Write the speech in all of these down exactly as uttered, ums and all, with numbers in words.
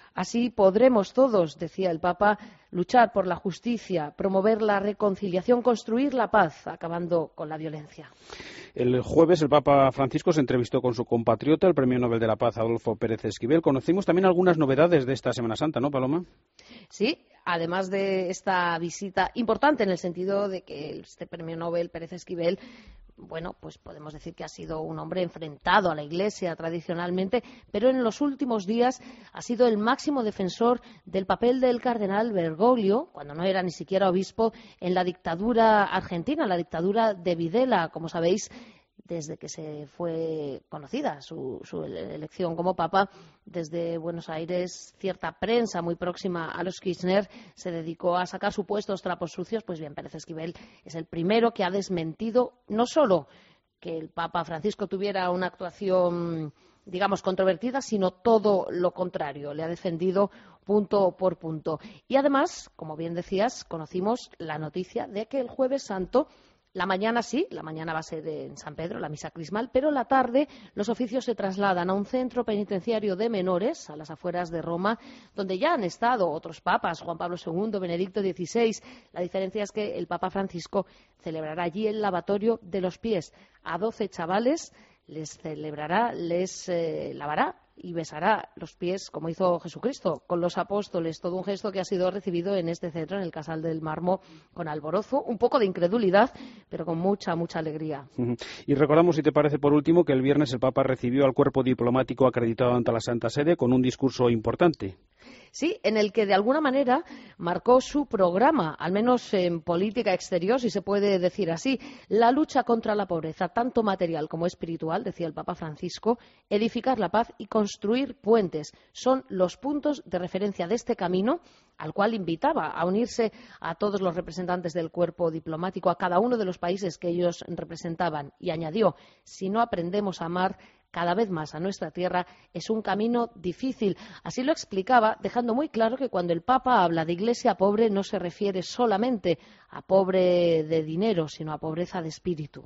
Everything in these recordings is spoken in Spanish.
Así podremos todos, decía el Papa, luchar por la justicia, promover la reconciliación, construir la paz, acabando con la violencia. El jueves el Papa Francisco se entrevistó con su compatriota, el Premio Nobel de la Paz, Adolfo Pérez Esquivel. Conocimos también algunas novedades de esta Semana Santa, ¿no, Paloma? Sí, además de esta visita importante en el sentido de que este Premio Nobel Pérez Esquivel, bueno, pues podemos decir que ha sido un hombre enfrentado a la Iglesia tradicionalmente, pero en los últimos días ha sido el máximo defensor del papel del cardenal Bergoglio, cuando no era ni siquiera obispo, en la dictadura argentina, la dictadura de Videla, como sabéis. Desde que se fue conocida su, su elección como papa, desde Buenos Aires, cierta prensa muy próxima a los Kirchner se dedicó a sacar supuestos trapos sucios. Pues bien, Pérez Esquivel es el primero que ha desmentido no solo que el Papa Francisco tuviera una actuación, digamos, controvertida, sino todo lo contrario. Le ha defendido punto por punto. Y además, como bien decías, conocimos la noticia de que el Jueves Santo, la mañana sí, la mañana va a ser en San Pedro, la misa crismal, pero la tarde los oficios se trasladan a un centro penitenciario de menores, a las afueras de Roma, donde ya han estado otros papas, Juan Pablo segundo, Benedicto dieciséis. La diferencia es que el Papa Francisco celebrará allí el lavatorio de los pies. A doce chavales les celebrará, les eh, lavará y besará los pies, como hizo Jesucristo con los apóstoles. Todo un gesto que ha sido recibido en este centro, en el Casal del Mármol, con alborozo, un poco de incredulidad, pero con mucha, mucha alegría. Y recordamos, si te parece, por último, que el viernes el Papa recibió al cuerpo diplomático acreditado ante la Santa Sede con un discurso importante. Sí, en el que de alguna manera marcó su programa, al menos en política exterior, si se puede decir así, la lucha contra la pobreza, tanto material como espiritual, decía el Papa Francisco, edificar la paz y construir puentes. Son los puntos de referencia de este camino, al cual invitaba a unirse a todos los representantes del cuerpo diplomático, a cada uno de los países que ellos representaban, y añadió: si no aprendemos a amar cada vez más a nuestra tierra, es un camino difícil. Así lo explicaba, dejando muy claro que cuando el Papa habla de iglesia pobre no se refiere solamente a pobre de dinero, sino a pobreza de espíritu.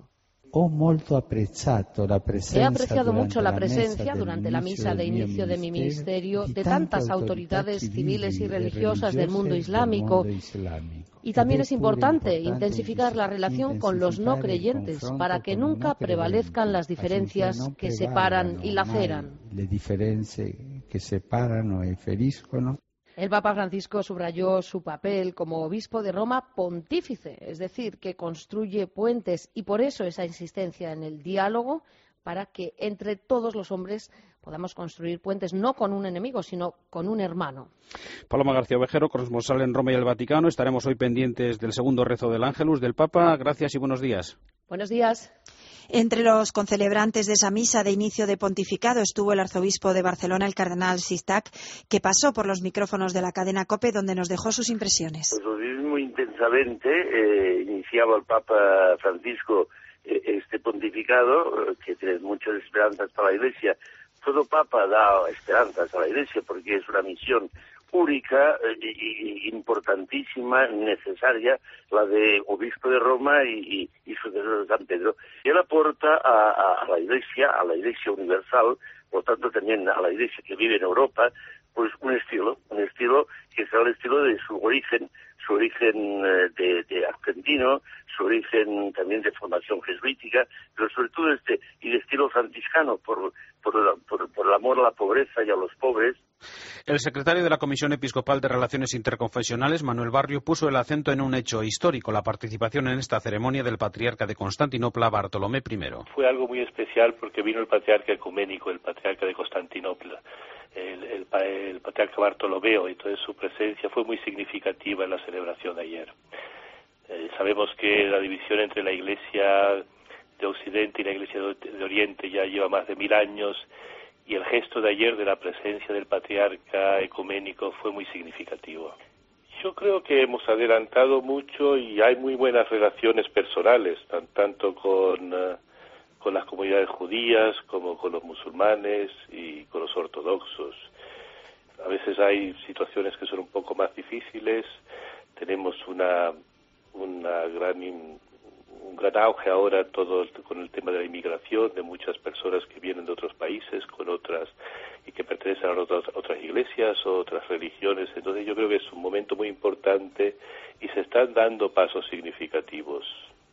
He apreciado mucho la presencia durante la misa de inicio de mi ministerio de tantas autoridades civiles y religiosas del mundo islámico. Y también es importante intensificar la relación con los no creyentes para que nunca prevalezcan las diferencias que separan y laceran. El Papa Francisco subrayó su papel como obispo de Roma pontífice, es decir, que construye puentes, y por eso esa insistencia en el diálogo para que entre todos los hombres podamos construir puentes, no con un enemigo, sino con un hermano. Paloma García Ovejero, corresponsal en Roma y el Vaticano. Estaremos hoy pendientes del segundo rezo del Ángelus del Papa. Gracias y buenos días. Buenos días. Entre los concelebrantes de esa misa de inicio de pontificado estuvo el arzobispo de Barcelona, el cardenal Sistac, que pasó por los micrófonos de la cadena COPE, donde nos dejó sus impresiones. Pues lo viví muy intensamente. Eh, iniciaba el Papa Francisco eh, este pontificado, eh, que tiene muchas esperanzas para la Iglesia. Todo Papa da esperanzas a la Iglesia porque es una misión única e importantísima, necesaria, la de obispo de Roma y, y, y sucesor de San Pedro. Y él aporta a, a, a la Iglesia, a la Iglesia universal, por tanto también a la Iglesia que vive en Europa, pues un estilo, un estilo que será el estilo de su origen, su origen de, de argentino, su origen también de formación jesuítica, pero sobre todo este y de estilo franciscano, por, por, por, por el amor a la pobreza y a los pobres. El secretario de la Comisión Episcopal de Relaciones Interconfesionales, Manuel Barrio, puso el acento en un hecho histórico, la participación en esta ceremonia del patriarca de Constantinopla, Bartolomé primero. Fue algo muy especial porque vino el patriarca ecuménico, el patriarca de Constantinopla, el, el, el patriarca Bartolomeo, entonces su presencia fue muy significativa en la celebración de ayer. Eh, sabemos que la división entre la Iglesia de Occidente y la Iglesia de Oriente ya lleva más de mil años, y el gesto de ayer de la presencia del patriarca ecuménico fue muy significativo. Yo creo que hemos adelantado mucho y hay muy buenas relaciones personales, tan, tanto con, uh, con las comunidades judías como con los musulmanes y con los ortodoxos. A veces hay situaciones que son un poco más difíciles. Tenemos una, una gran... un gran auge ahora todo con el tema de la inmigración, de muchas personas que vienen de otros países con otras y que pertenecen a otras, otras iglesias o otras religiones. Entonces yo creo que es un momento muy importante y se están dando pasos significativos.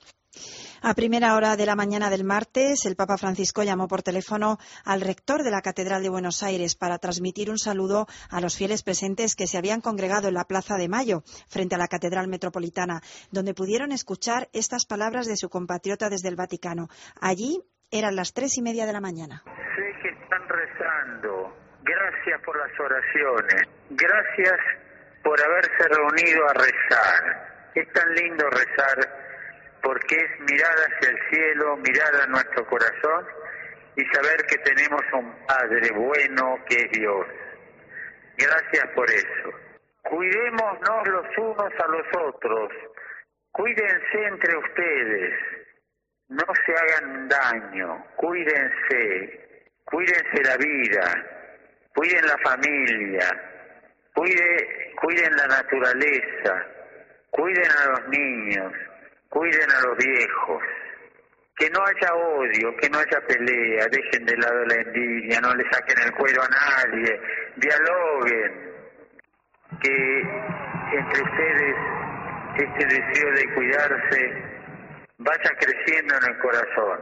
A primera hora de la mañana del martes, el Papa Francisco llamó por teléfono al rector de la Catedral de Buenos Aires para transmitir un saludo a los fieles presentes que se habían congregado en la Plaza de Mayo, frente a la Catedral Metropolitana, donde pudieron escuchar estas palabras de su compatriota desde el Vaticano. Allí eran las tres y media de la mañana. Sé que están rezando. Gracias por las oraciones. Gracias por haberse reunido a rezar. Es tan lindo rezar, porque es mirar hacia el cielo, mirar a nuestro corazón y saber que tenemos un Padre bueno que es Dios. Gracias por eso. Cuidémonos los unos a los otros. Cuídense entre ustedes. No se hagan daño. Cuídense. Cuídense la vida. Cuiden la familia. Cuide, cuiden la naturaleza. Cuiden a los niños. Cuiden a los viejos, que no haya odio, que no haya pelea, dejen de lado la envidia, no le saquen el cuero a nadie, dialoguen, que entre ustedes este deseo de cuidarse vaya creciendo en el corazón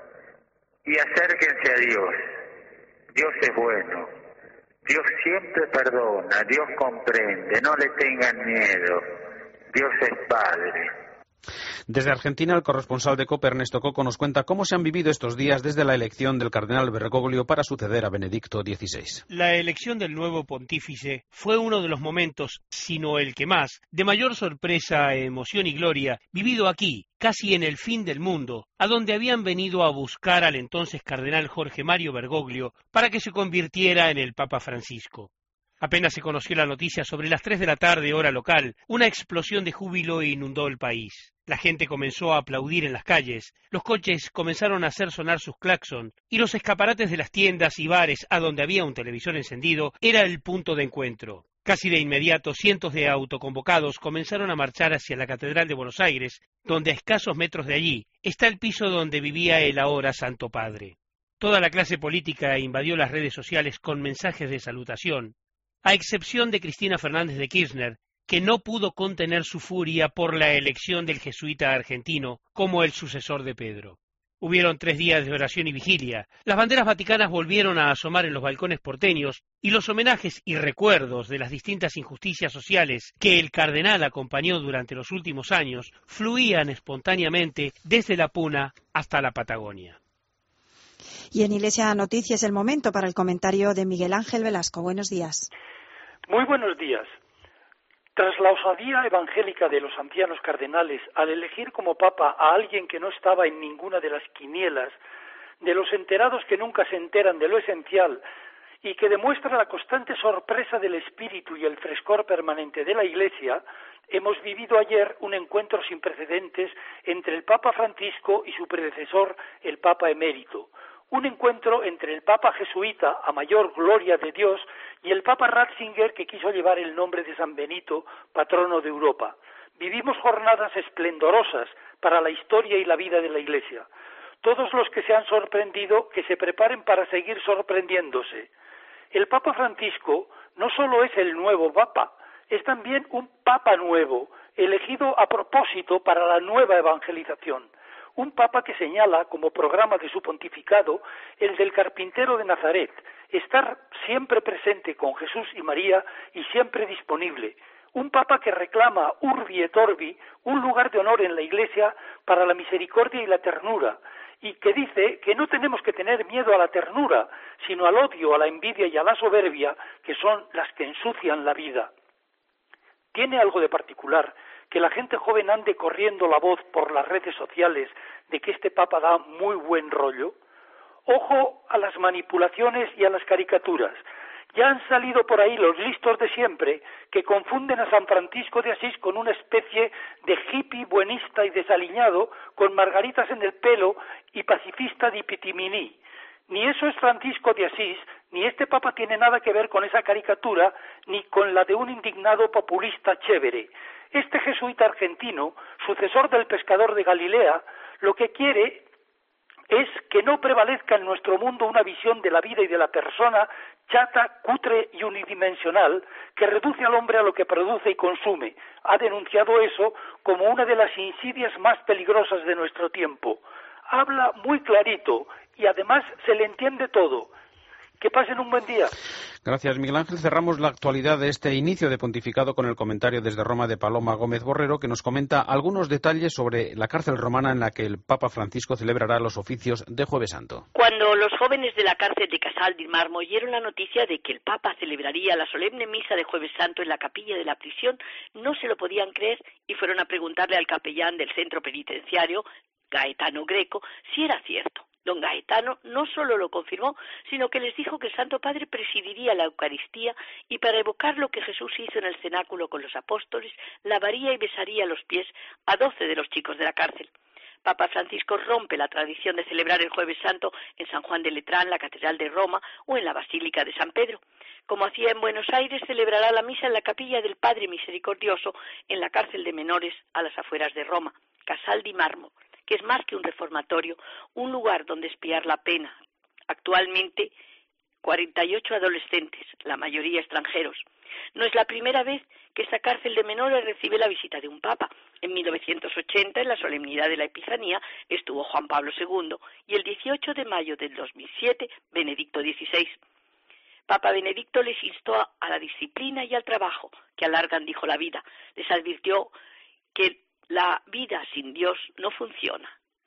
y acérquense a Dios. Dios es bueno, Dios siempre perdona, Dios comprende, no le tengan miedo, Dios es Padre. Desde Argentina, el corresponsal de COPE, Ernesto Coco, nos cuenta cómo se han vivido estos días desde la elección del cardenal Bergoglio para suceder a Benedicto dieciséis. La elección del nuevo pontífice fue uno de los momentos, si no el que más, de mayor sorpresa, emoción y gloria, vivido aquí, casi en el fin del mundo, a donde habían venido a buscar al entonces cardenal Jorge Mario Bergoglio para que se convirtiera en el Papa Francisco. Apenas se conoció la noticia, sobre las tres de la tarde, hora local, una explosión de júbilo inundó el país. La gente comenzó a aplaudir en las calles, los coches comenzaron a hacer sonar sus claxon, y los escaparates de las tiendas y bares a donde había un televisor encendido era el punto de encuentro. Casi de inmediato, cientos de autoconvocados comenzaron a marchar hacia la Catedral de Buenos Aires, donde a escasos metros de allí está el piso donde vivía el ahora Santo Padre. Toda la clase política invadió las redes sociales con mensajes de salutación, a excepción de Cristina Fernández de Kirchner, que no pudo contener su furia por la elección del jesuita argentino como el sucesor de Pedro. Hubieron tres días de oración y vigilia, las banderas vaticanas volvieron a asomar en los balcones porteños y los homenajes y recuerdos de las distintas injusticias sociales que el cardenal acompañó durante los últimos años fluían espontáneamente desde la Puna hasta la Patagonia. Y en Iglesia Noticias, el momento para el comentario de Miguel Ángel Velasco. Buenos días. Muy buenos días. Tras la osadía evangélica de los ancianos cardenales al elegir como papa a alguien que no estaba en ninguna de las quinielas, de los enterados que nunca se enteran de lo esencial y que demuestra la constante sorpresa del espíritu y el frescor permanente de la Iglesia, hemos vivido ayer un encuentro sin precedentes entre el Papa Francisco y su predecesor, el Papa emérito. Un encuentro entre el Papa jesuita, a mayor gloria de Dios, y el Papa Ratzinger, que quiso llevar el nombre de San Benito, patrono de Europa. Vivimos jornadas esplendorosas para la historia y la vida de la Iglesia. Todos los que se han sorprendido, que se preparen para seguir sorprendiéndose. El Papa Francisco no solo es el nuevo Papa, es también un Papa nuevo, elegido a propósito para la nueva evangelización. Un Papa que señala como programa de su pontificado el del carpintero de Nazaret, estar siempre presente con Jesús y María y siempre disponible. Un Papa que reclama Urbi et Orbi un lugar de honor en la Iglesia para la misericordia y la ternura, y que dice que no tenemos que tener miedo a la ternura, sino al odio, a la envidia y a la soberbia, que son las que ensucian la vida. Tiene algo de particular que la gente joven ande corriendo la voz por las redes sociales de que este Papa da muy buen rollo. Ojo a las manipulaciones y a las caricaturas. Ya han salido por ahí los listos de siempre que confunden a San Francisco de Asís con una especie de hippie buenista y desaliñado con margaritas en el pelo y pacifista di pitiminí. Ni eso es Francisco de Asís, ni este Papa tiene nada que ver con esa caricatura, ni con la de un indignado populista chévere. Este jesuita argentino, sucesor del pescador de Galilea, lo que quiere es que no prevalezca en nuestro mundo una visión de la vida y de la persona chata, cutre y unidimensional que reduce al hombre a lo que produce y consume. Ha denunciado eso como una de las insidias más peligrosas de nuestro tiempo. Habla muy clarito y además se le entiende todo. Que pasen un buen día. Gracias, Miguel Ángel. Cerramos la actualidad de este inicio de pontificado con el comentario desde Roma de Paloma Gómez Borrero, que nos comenta algunos detalles sobre la cárcel romana en la que el Papa Francisco celebrará los oficios de Jueves Santo. Cuando los jóvenes de la cárcel de Casal di Marmo oyeron la noticia de que el Papa celebraría la solemne misa de Jueves Santo en la capilla de la prisión, no se lo podían creer y fueron a preguntarle al capellán del centro penitenciario, Gaetano Greco, si era cierto. Don Gaetano no solo lo confirmó, sino que les dijo que el Santo Padre presidiría la Eucaristía y para evocar lo que Jesús hizo en el cenáculo con los apóstoles, lavaría y besaría los pies a doce de los chicos de la cárcel. Papa Francisco rompe la tradición de celebrar el Jueves Santo en San Juan de Letrán, la Catedral de Roma o en la Basílica de San Pedro. Como hacía en Buenos Aires, celebrará la misa en la capilla del Padre Misericordioso en la cárcel de menores a las afueras de Roma, Casal di Marmo, que es más que un reformatorio, un lugar donde expiar la pena. Actualmente, cuarenta y ocho adolescentes, la mayoría extranjeros. No es la primera vez que esta cárcel de menores recibe la visita de un papa. En mil novecientos ochenta, en la solemnidad de la Epifanía, estuvo Juan Pablo segundo y el dieciocho de mayo del dos mil siete, Benedicto dieciséis. Papa Benedicto les instó a la disciplina y al trabajo, que alargan, dijo, la vida. Les advirtió que la vida sin Dios no funciona.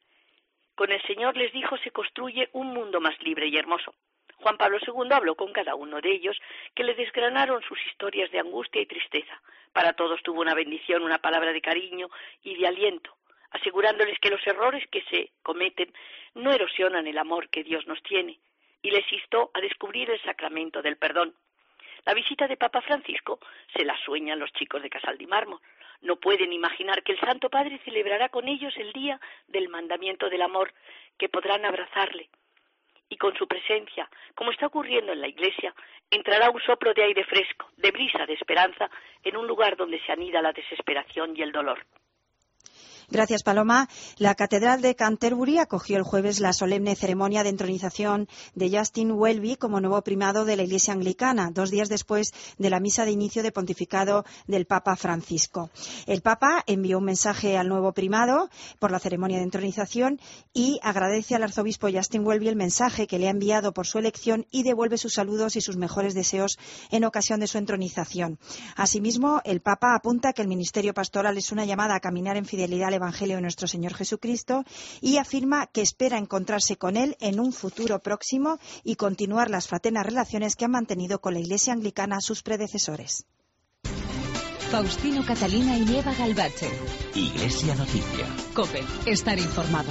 Con el Señor, les dijo, se construye un mundo más libre y hermoso. Juan Pablo segundo habló con cada uno de ellos, que le desgranaron sus historias de angustia y tristeza. Para todos tuvo una bendición, una palabra de cariño y de aliento, asegurándoles que los errores que se cometen no erosionan el amor que Dios nos tiene, y les instó a descubrir el sacramento del perdón. La visita de Papa Francisco se la sueñan los chicos de Casal di Marmo. No pueden imaginar que el Santo Padre celebrará con ellos el día del mandamiento del amor, que podrán abrazarle. Y con su presencia, como está ocurriendo en la Iglesia, entrará un soplo de aire fresco, de brisa, de esperanza, en un lugar donde se anida la desesperación y el dolor. Gracias, Paloma. La Catedral de Canterbury acogió el jueves la solemne ceremonia de entronización de Justin Welby como nuevo primado de la Iglesia Anglicana, dos días después de la misa de inicio de pontificado del Papa Francisco. El Papa envió un mensaje al nuevo primado por la ceremonia de entronización y agradece al arzobispo Justin Welby el mensaje que le ha enviado por su elección y devuelve sus saludos y sus mejores deseos en ocasión de su entronización. Asimismo, el Papa apunta que el ministerio pastoral es una llamada a caminar en fidelidad al Evangelio de nuestro Señor Jesucristo y afirma que espera encontrarse con él en un futuro próximo y continuar las fraternas relaciones que han mantenido con la Iglesia Anglicana sus predecesores. Faustino Catalina y Eva Galvache. Iglesia Noticia. COPE. Estar informado.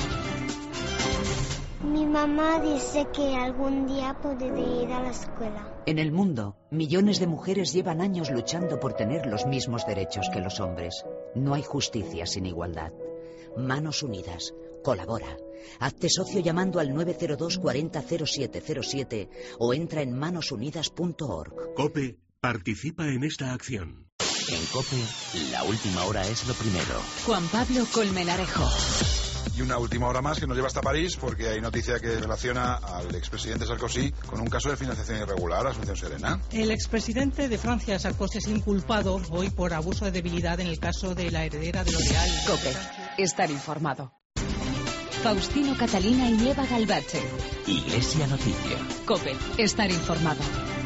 Mi mamá dice que algún día podré ir a la escuela. En el mundo, millones de mujeres llevan años luchando por tener los mismos derechos que los hombres. No hay justicia sin igualdad. Manos Unidas. Colabora. Hazte socio llamando al nueve cero dos cuarenta cero siete cero siete o entra en manos unidas punto org. COPE participa en esta acción. En COPE, la última hora es lo primero. Juan Pablo Colmenarejo. Y una última hora más que nos lleva hasta París porque hay noticia que relaciona al expresidente Sarkozy con un caso de financiación irregular. Asunción Serena. El expresidente de Francia, Sarkozy, es inculpado hoy por abuso de debilidad en el caso de la heredera de L'Oréal. COPE. Estar informado. Faustino Catalina y Eva Galvache. Iglesia Noticia. COPE. Estar informado.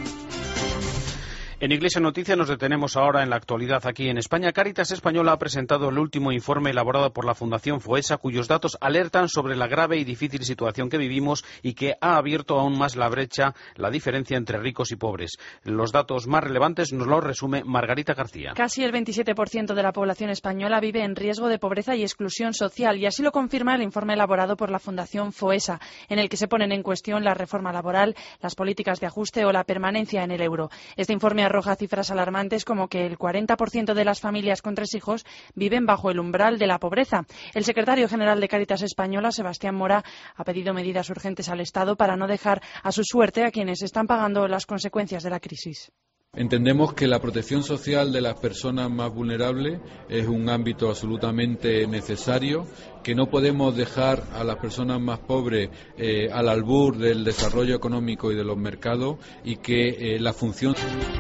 En Iglesia Noticia nos detenemos ahora en la actualidad aquí en España. Cáritas Española ha presentado el último informe elaborado por la Fundación FOESA, cuyos datos alertan sobre la grave y difícil situación que vivimos y que ha abierto aún más la brecha, la diferencia entre ricos y pobres. Los datos más relevantes nos los resume Margarita García. Casi el veintisiete por ciento de la población española vive en riesgo de pobreza y exclusión social, y así lo confirma el informe elaborado por la Fundación FOESA, en el que se ponen en cuestión la reforma laboral, las políticas de ajuste o la permanencia en el euro. Este informe arroja cifras alarmantes como que el cuarenta por ciento de las familias con tres hijos viven bajo el umbral de la pobreza. El secretario general de Cáritas Española, Sebastián Mora, ha pedido medidas urgentes al Estado para no dejar a su suerte a quienes están pagando las consecuencias de la crisis. Entendemos que la protección social de las personas más vulnerables es un ámbito absolutamente necesario, que no podemos dejar a las personas más pobres eh, al albur del desarrollo económico y de los mercados, y que eh, la función...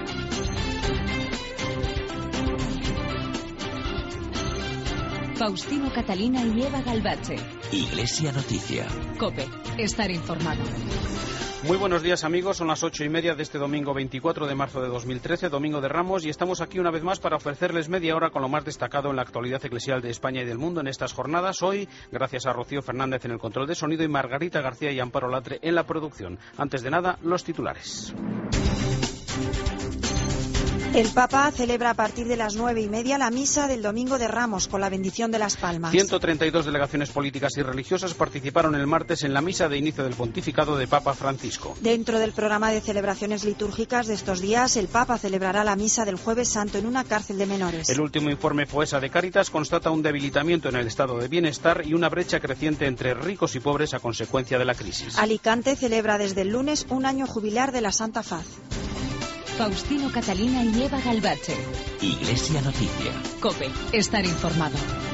Faustino Catalina y Eva Galvache. Iglesia Noticia. COPE. Estar informado. Muy buenos días, amigos. Son las ocho y media de este domingo veinticuatro de marzo de dos mil trece, domingo de Ramos, y estamos aquí una vez más para ofrecerles media hora con lo más destacado en la actualidad eclesial de España y del mundo en estas jornadas. Hoy, gracias a Rocío Fernández en el control de sonido y Margarita García y Amparo Latre en la producción. Antes de nada, los titulares. El Papa celebra a partir de las nueve y media la misa del Domingo de Ramos con la bendición de las palmas. ciento treinta y dos delegaciones políticas y religiosas participaron el martes en la misa de inicio del pontificado de Papa Francisco. Dentro del programa de celebraciones litúrgicas de estos días, el Papa celebrará la misa del Jueves Santo en una cárcel de menores. El último informe Foesa de Cáritas constata un debilitamiento en el estado de bienestar y una brecha creciente entre ricos y pobres a consecuencia de la crisis. Alicante celebra desde el lunes un año jubilar de la Santa Faz. Faustino Catalina y Eva Galvache. Iglesia Noticia. COPE. Estar informado.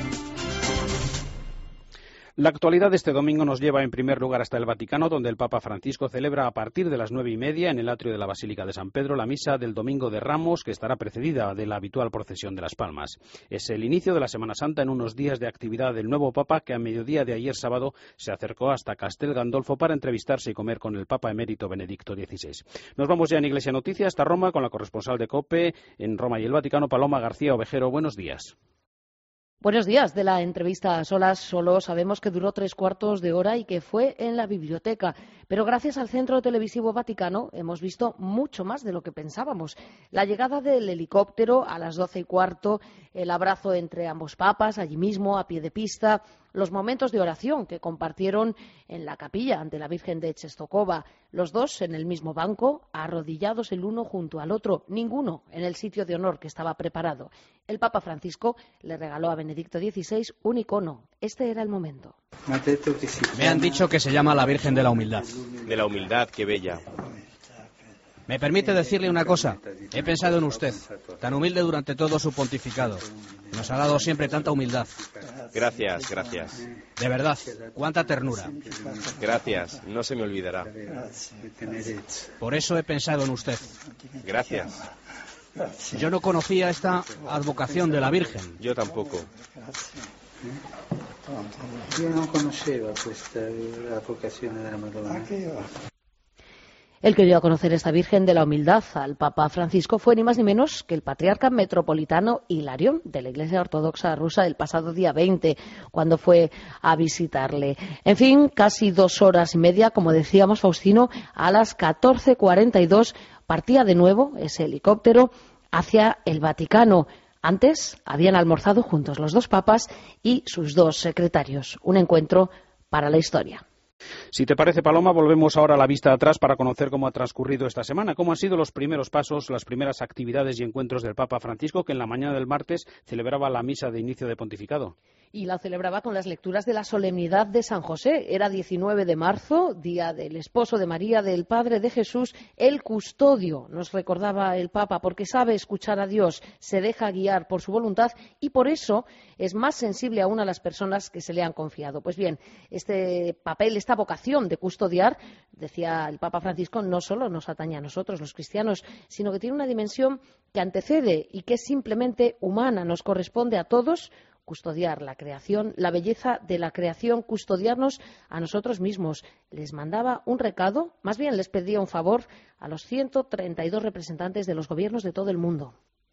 La actualidad de este domingo nos lleva en primer lugar hasta el Vaticano, donde el Papa Francisco celebra a partir de las nueve y media en el atrio de la Basílica de San Pedro la misa del Domingo de Ramos, que estará precedida de la habitual procesión de las palmas. Es el inicio de la Semana Santa en unos días de actividad del nuevo Papa, que a mediodía de ayer sábado se acercó hasta Castel Gandolfo para entrevistarse y comer con el Papa emérito Benedicto dieciséis. Nos vamos ya en Iglesia Noticia hasta Roma con la corresponsal de COPE en Roma y el Vaticano, Paloma García Ovejero. Buenos días. Buenos días. De la entrevista a solas solo sabemos que duró tres cuartos de hora y que fue en la biblioteca. Pero gracias al Centro Televisivo Vaticano hemos visto mucho más de lo que pensábamos. La llegada del helicóptero a las doce y cuarto, el abrazo entre ambos papas, allí mismo, a pie de pista, los momentos de oración que compartieron en la capilla ante la Virgen de Czestochowa, los dos en el mismo banco, arrodillados el uno junto al otro, ninguno en el sitio de honor que estaba preparado. El Papa Francisco le regaló a Benedicto dieciséis un icono. Este era el momento. Me han dicho que se llama la Virgen de la Humildad. De la humildad, qué bella. ¿Me permite decirle una cosa? He pensado en usted, tan humilde durante todo su pontificado. Nos ha dado siempre tanta humildad. Gracias, gracias. De verdad, cuánta ternura. Gracias, no se me olvidará. Por eso he pensado en usted. Gracias. Yo no conocía esta advocación de la Virgen. Yo tampoco. Yo no conocía esta advocación de la Madonna. El que dio a conocer esta Virgen de la Humildad al Papa Francisco fue ni más ni menos que el patriarca metropolitano Hilarión de la Iglesia Ortodoxa rusa el pasado día veinte, cuando fue a visitarle. En fin, casi dos horas y media, como decíamos, Faustino, a las catorce cuarenta y dos partía de nuevo ese helicóptero hacia el Vaticano. Antes habían almorzado juntos los dos papas y sus dos secretarios. Un encuentro para la historia. Si te parece, Paloma, volvemos ahora a la vista atrás para conocer cómo ha transcurrido esta semana, cómo han sido los primeros pasos, las primeras actividades y encuentros del Papa Francisco, que en la mañana del martes celebraba la misa de inicio de pontificado. Y la celebraba con las lecturas de la solemnidad de San José. Era diecinueve de marzo, día del esposo de María, del Padre de Jesús, el custodio, nos recordaba el Papa, porque sabe escuchar a Dios, se deja guiar por su voluntad y por eso es más sensible aún a las personas que se le han confiado. Pues bien, este papel, esta vocación de custodiar, decía el Papa Francisco, no solo nos atañe a nosotros, los cristianos, sino que tiene una dimensión que antecede y que es simplemente humana, nos corresponde a todos custodiar la creación, la belleza de la creación, custodiarnos a nosotros mismos. Les mandaba un recado, más bien les pedía un favor a los ciento treinta y dos representantes de los gobiernos de todo el mundo.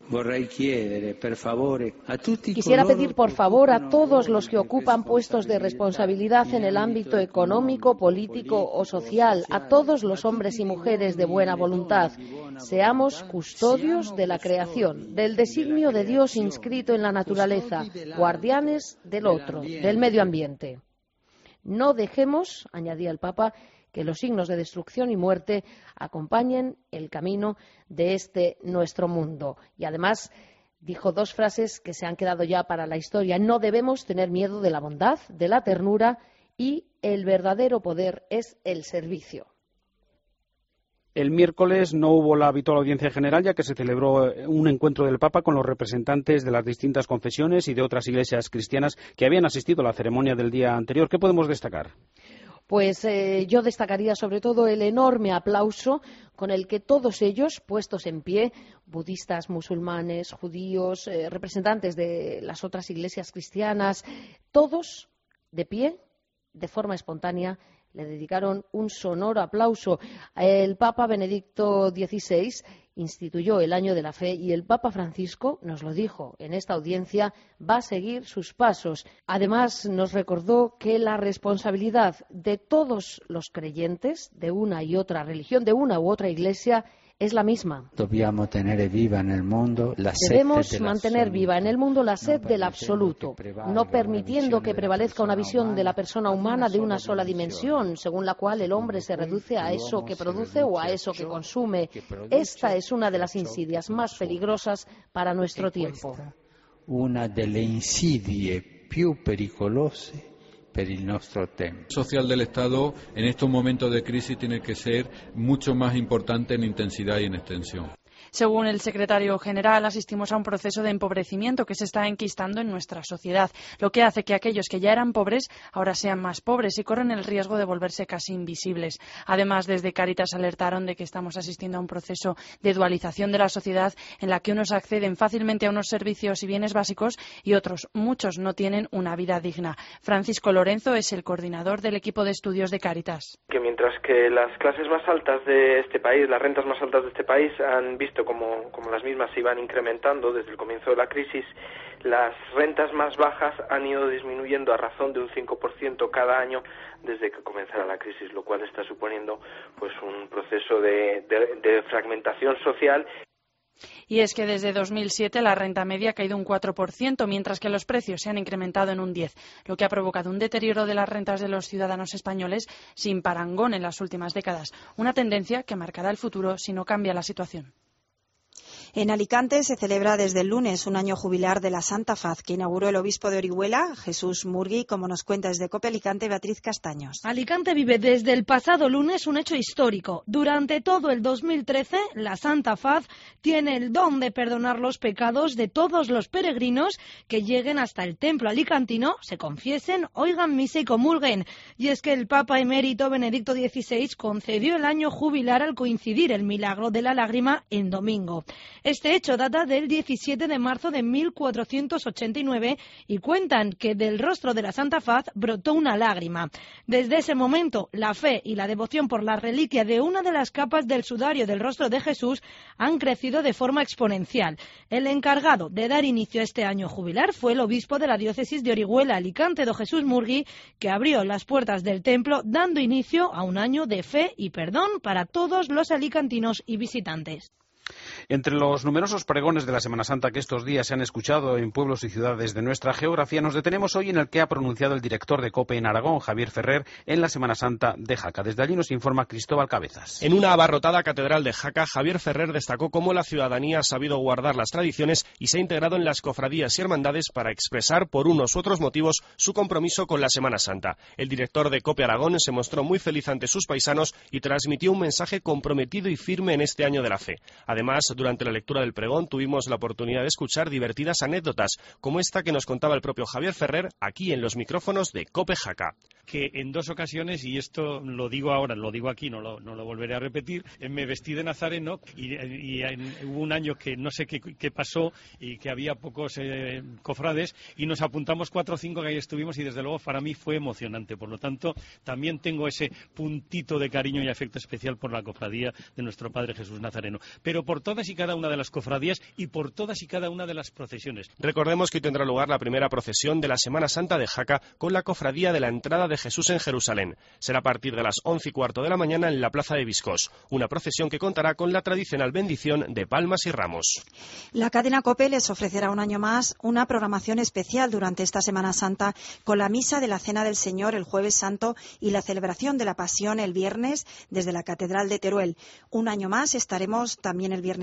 Quisiera pedir por favor a todos los que ocupan puestos de responsabilidad en el ámbito económico, político o social, a todos los hombres y mujeres de buena voluntad, seamos custodios de la creación, del designio de Dios inscrito en la naturaleza, guardianes del otro, del medio ambiente. No dejemos, añadía el Papa, que los signos de destrucción y muerte acompañen el camino de este nuestro mundo. Y además dijo dos frases que se han quedado ya para la historia. No debemos tener miedo de la bondad, de la ternura, y el verdadero poder es el servicio. El miércoles no hubo la habitual audiencia general, ya que se celebró un encuentro del Papa con los representantes de las distintas confesiones y de otras iglesias cristianas que habían asistido a la ceremonia del día anterior. ¿Qué podemos destacar? Pues eh, yo destacaría sobre todo el enorme aplauso con el que todos ellos, puestos en pie, budistas, musulmanes, judíos, eh, representantes de las otras iglesias cristianas, todos de pie, de forma espontánea, le dedicaron un sonoro aplauso. El Papa Benedicto dieciséis instituyó el Año de la Fe y el Papa Francisco nos lo dijo en esta audiencia, va a seguir sus pasos. Además, nos recordó que la responsabilidad de todos los creyentes de una y otra religión, de una u otra iglesia, es la misma. Dobbiamo tenere viva en el mundo la sed Debemos mantener viva en el mundo la sed del absoluto, no permitiendo que prevalezca una visión de la persona humana de una sola dimensión, según la cual el hombre se reduce a eso que produce o a eso que consume. Esta es una de las insidias más peligrosas para nuestro tiempo. Una delle insidie più pericolose per il nostro tempo. El social del Estado en estos momentos de crisis tiene que ser mucho más importante en intensidad y en extensión. Según el secretario general, asistimos a un proceso de empobrecimiento que se está enquistando en nuestra sociedad, lo que hace que aquellos que ya eran pobres ahora sean más pobres y corren el riesgo de volverse casi invisibles. Además, desde Cáritas alertaron de que estamos asistiendo a un proceso de dualización de la sociedad en la que unos acceden fácilmente a unos servicios y bienes básicos y otros, muchos, no tienen una vida digna. Francisco Lorenzo es el coordinador del equipo de estudios de Cáritas. Que mientras que las clases más altas de este país, las rentas más altas de este país han visto Como, como las mismas se iban incrementando desde el comienzo de la crisis, las rentas más bajas han ido disminuyendo a razón de un cinco por ciento cada año desde que comenzara la crisis, lo cual está suponiendo pues un proceso de, de, de fragmentación social. Y es que desde dos mil siete la renta media ha caído un cuatro por ciento, mientras que los precios se han incrementado en un diez por ciento, lo que ha provocado un deterioro de las rentas de los ciudadanos españoles sin parangón en las últimas décadas, una tendencia que marcará el futuro si no cambia la situación. En Alicante se celebra desde el lunes un año jubilar de la Santa Faz que inauguró el obispo de Orihuela, Jesús Murgui, como nos cuenta desde COPE Alicante Beatriz Castaños. Alicante vive desde el pasado lunes un hecho histórico. Durante todo el dos mil trece, la Santa Faz tiene el don de perdonar los pecados de todos los peregrinos que lleguen hasta el templo alicantino, se confiesen, oigan misa y comulguen. Y es que el Papa emérito Benedicto dieciséis concedió el año jubilar al coincidir el milagro de la lágrima en domingo. Este hecho data del diecisiete de marzo de mil cuatrocientos ochenta y nueve y cuentan que del rostro de la Santa Faz brotó una lágrima. Desde ese momento, la fe y la devoción por la reliquia de una de las capas del sudario del rostro de Jesús han crecido de forma exponencial. El encargado de dar inicio a este año jubilar fue el obispo de la diócesis de Orihuela, Alicante, don Jesús Murgui, que abrió las puertas del templo dando inicio a un año de fe y perdón para todos los alicantinos y visitantes. Entre los numerosos pregones de la Semana Santa que estos días se han escuchado en pueblos y ciudades de nuestra geografía, nos detenemos hoy en el que ha pronunciado el director de COPE en Aragón, Javier Ferrer, en la Semana Santa de Jaca. Desde allí nos informa Cristóbal Cabezas. En una abarrotada catedral de Jaca, Javier Ferrer destacó cómo la ciudadanía ha sabido guardar las tradiciones y se ha integrado en las cofradías y hermandades para expresar por unos u otros motivos su compromiso con la Semana Santa. El director de COPE Aragón se mostró muy feliz ante sus paisanos y transmitió un mensaje comprometido y firme en este año de la fe. Además, durante la lectura del pregón tuvimos la oportunidad de escuchar divertidas anécdotas, como esta que nos contaba el propio Javier Ferrer aquí en los micrófonos de COPE Jaca. Que en dos ocasiones, y esto lo digo ahora, lo digo aquí, no lo, no lo volveré a repetir, me vestí de nazareno y, y, y hubo un año que no sé qué, qué pasó y que había pocos eh, cofrades y nos apuntamos cuatro o cinco que ahí estuvimos y desde luego para mí fue emocionante. Por lo tanto, también tengo ese puntito de cariño y afecto especial por la cofradía de nuestro Padre Jesús Nazareno. Pero por todas y cada una de las cofradías y por todas y cada una de las procesiones. Recordemos que hoy tendrá lugar la primera procesión de la Semana Santa de Jaca con la cofradía de la entrada de Jesús en Jerusalén. Será a partir de las once y cuarto de la mañana en la plaza de Viscós, una procesión que contará con la tradicional bendición de palmas y ramos. La cadena COPE les ofrecerá un año más una programación especial durante esta Semana Santa con la misa de la Cena del Señor el Jueves Santo y la celebración de la Pasión el viernes desde la Catedral de Teruel. Un año más estaremos también el Viernes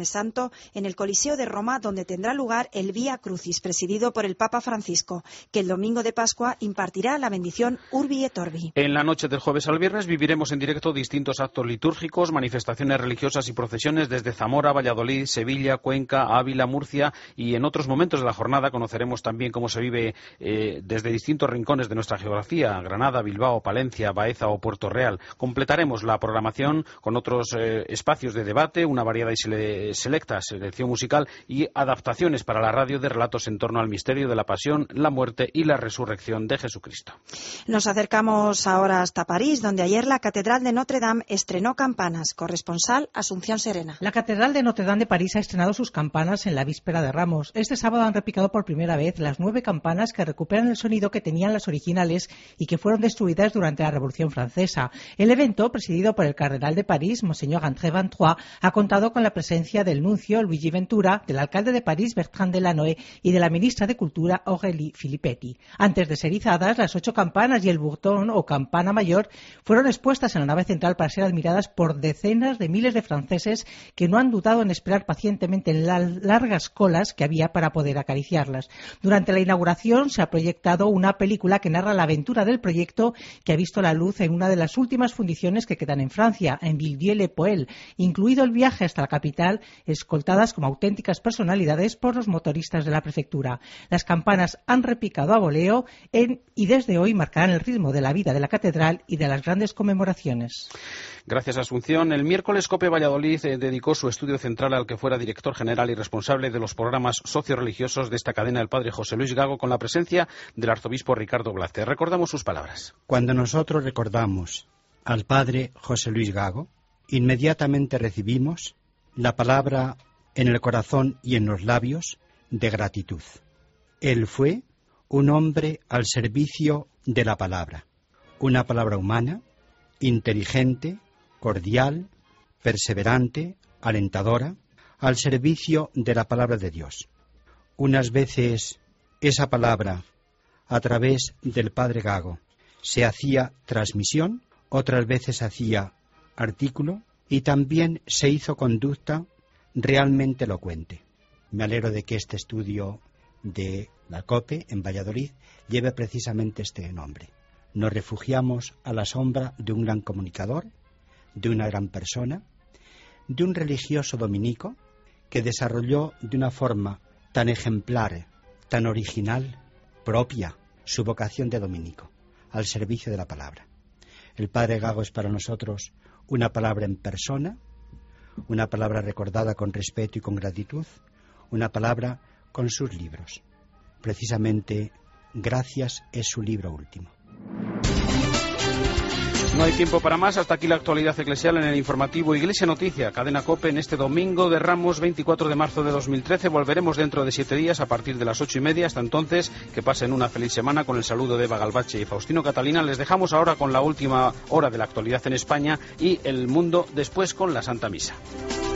Jueves Santo en el Coliseo de Roma, donde tendrá lugar el Vía Crucis, presidido por el Papa Francisco, que el domingo de Pascua impartirá la bendición Urbi et Orbi. En la noche del jueves al viernes viviremos en directo distintos actos litúrgicos, manifestaciones religiosas y procesiones desde Zamora, Valladolid, Sevilla, Cuenca, Ávila, Murcia, y en otros momentos de la jornada conoceremos también cómo se vive eh, desde distintos rincones de nuestra geografía: Granada, Bilbao, Palencia, Baeza o Puerto Real. Completaremos la programación con otros eh, espacios de debate, una variada y sele selecta selección musical y adaptaciones para la radio de relatos en torno al misterio de la pasión, la muerte y la resurrección de Jesucristo. Nos acercamos ahora hasta París, donde ayer la Catedral de Notre Dame estrenó campanas. Corresponsal Asunción Serena. La Catedral de Notre Dame de París ha estrenado sus campanas en la víspera de Ramos. Este sábado han repicado por primera vez las nueve campanas que recuperan el sonido que tenían las originales y que fueron destruidas durante la Revolución Francesa. El evento, presidido por el cardenal de París, Monseñor André Van Trois, ha contado con la presencia del nuncio Luigi Ventura, del alcalde de París Bertrand Delanoë y de la ministra de Cultura Aurélie Filippetti. Antes de ser izadas, las ocho campanas y el bourdon o campana mayor fueron expuestas en la nave central para ser admiradas por decenas de miles de franceses que no han dudado en esperar pacientemente en las largas colas que había para poder acariciarlas. Durante la inauguración se ha proyectado una película que narra la aventura del proyecto, que ha visto la luz en una de las últimas fundiciones que quedan en Francia, en Villiers-le-Poel, incluido el viaje hasta la capital, escoltadas como auténticas personalidades por los motoristas de la prefectura. Las campanas han repicado a voleo en, y desde hoy marcarán el ritmo de la vida de la catedral y de las grandes conmemoraciones. Gracias, Asunción. El miércoles COPE Valladolid eh, dedicó su estudio central al que fuera director general y responsable de los programas socioreligiosos de esta cadena, el padre José Luis Gago, con la presencia del arzobispo Ricardo Blázquez. Recordamos sus palabras. Cuando nosotros recordamos al padre José Luis Gago, inmediatamente recibimos la palabra en el corazón y en los labios de gratitud. Él fue un hombre al servicio de la palabra, una palabra humana, inteligente, cordial, perseverante, alentadora, al servicio de la palabra de Dios. Unas veces esa palabra, a través del padre Gago, se hacía transmisión, otras veces hacía artículo y también se hizo conducta realmente elocuente. Me alegro de que este estudio de la COPE en Valladolid lleve precisamente este nombre. Nos refugiamos a la sombra de un gran comunicador, de una gran persona, de un religioso dominico que desarrolló de una forma tan ejemplar, tan original, propia, su vocación de dominico, al servicio de la palabra. El padre Gago es para nosotros una palabra en persona, una palabra recordada con respeto y con gratitud, una palabra con sus libros. Precisamente, Gracias es su libro último. No hay tiempo para más. Hasta aquí la actualidad eclesial en el informativo Iglesia Noticia, Cadena COPE, en este domingo de Ramos, veinticuatro de marzo de dos mil trece. Volveremos dentro de siete días a partir de las ocho y media. Hasta entonces, que pasen una feliz semana con el saludo de Eva Galvache y Faustino Catalina. Les dejamos ahora con la última hora de la actualidad en España y el mundo, después con la Santa Misa.